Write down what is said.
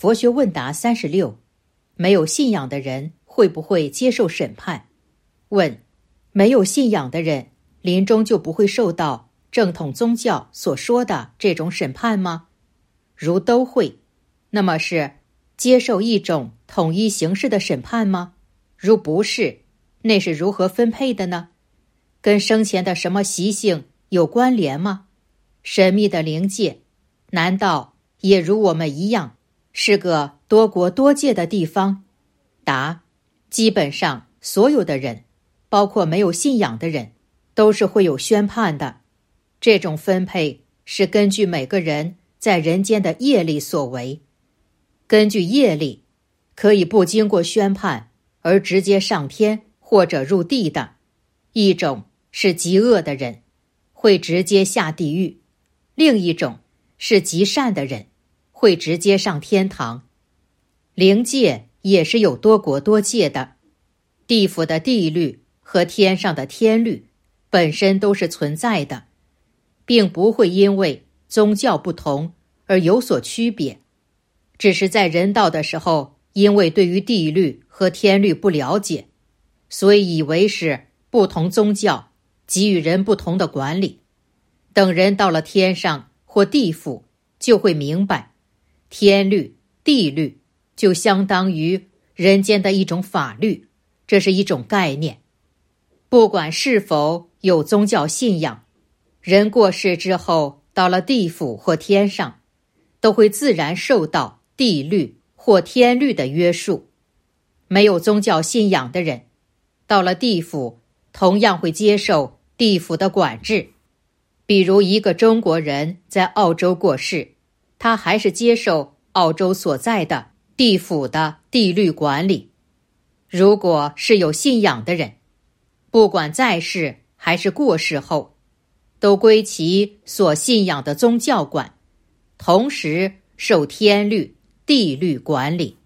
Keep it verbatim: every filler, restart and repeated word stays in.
佛学问答三十六，没有信仰的人会不会接受审判？问：没有信仰的人临终就不会受到正统宗教所说的这种审判吗？如都会，那么是接受一种统一形式的审判吗？如不是，那是如何分配的呢？跟生前的什么习性有关联吗？神秘的灵界难道也如我们一样是个多国多界的地方？答：基本上所有的人，包括没有信仰的人，都是会有宣判的。这种分配是根据每个人在人间的业力所为。根据业力，可以不经过宣判而直接上天或者入地的。一种是极恶的人，会直接下地狱；另一种是极善的人，会直接上天堂。灵界也是有多国多界的，地府的地律和天上的天律本身都是存在的，并不会因为宗教不同而有所区别，只是在人道的时候，因为对于地律和天律不了解，所以以为是不同宗教给予人不同的管理。等人到了天上或地府，就会明白，天律、地律就相当于人间的一种法律，这是一种概念。不管是否有宗教信仰，人过世之后到了地府或天上，都会自然受到地律或天律的约束。没有宗教信仰的人到了地府，同样会接受地府的管制。比如一个中国人在澳洲过世，他还是接受澳洲所在的地府的地律管理。如果是有信仰的人，不管在世还是过世后，都归其所信仰的宗教管，同时受天律、地律管理。